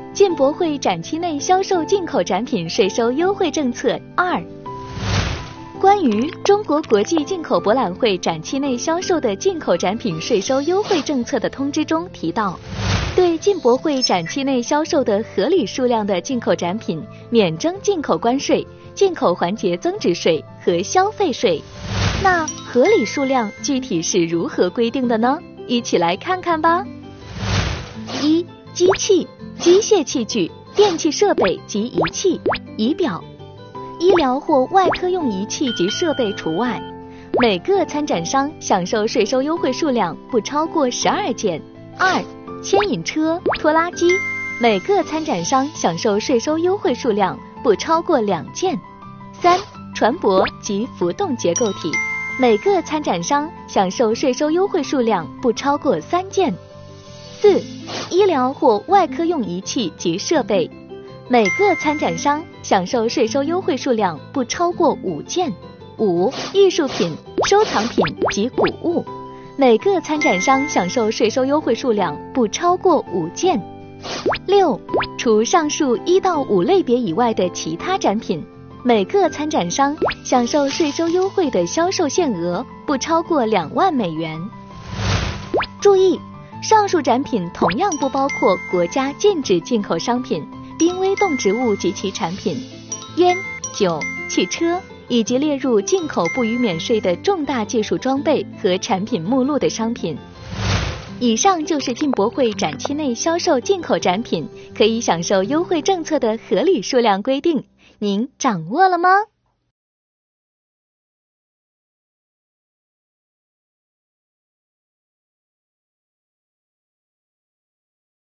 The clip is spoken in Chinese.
进博会展期内销售进口展品税收优惠政策2。关于中国国际进口博览会展期内销售的进口展品税收优惠政策的通知中提到，对进博会展期内销售的合理数量的进口展品免征进口关税、进口环节增值税和消费税。那合理数量具体是如何规定的呢？一起来看看吧。1、机器、机械器具、电气设备及仪器、仪表。医疗或外科用仪器及设备除外，每个参展商享受税收优惠数量不超过12件。2、牵引车、拖拉机，每个参展商享受税收优惠数量不超过2件。3、船舶及浮动结构体，每个参展商享受税收优惠数量不超过3件。4、医疗或外科用仪器及设备，每个参展商享受税收优惠数量不超过5件。5、艺术品、收藏品及古物，每个参展商享受税收优惠数量不超过5件。6、除上述1到5类别以外的其他展品，每个参展商享受税收优惠的销售限额不超过2万美元。注意，上述展品同样不包括国家禁止进口商品、濒危动植物及其产品、烟、酒、汽车，以及列入进口不予免税的重大技术装备和产品目录的商品。以上就是进博会展期内销售进口展品可以享受优惠政策的合理数量规定，您掌握了吗？